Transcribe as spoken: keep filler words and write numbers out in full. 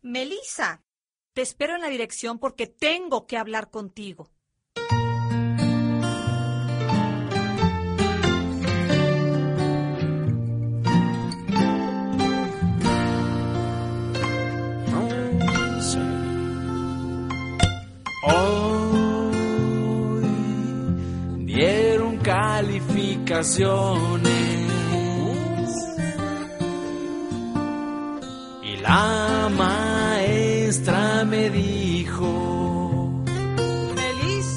Melissa, te espero en la dirección porque tengo que hablar contigo. Hoy dieron calificaciones y la maestra me dijo: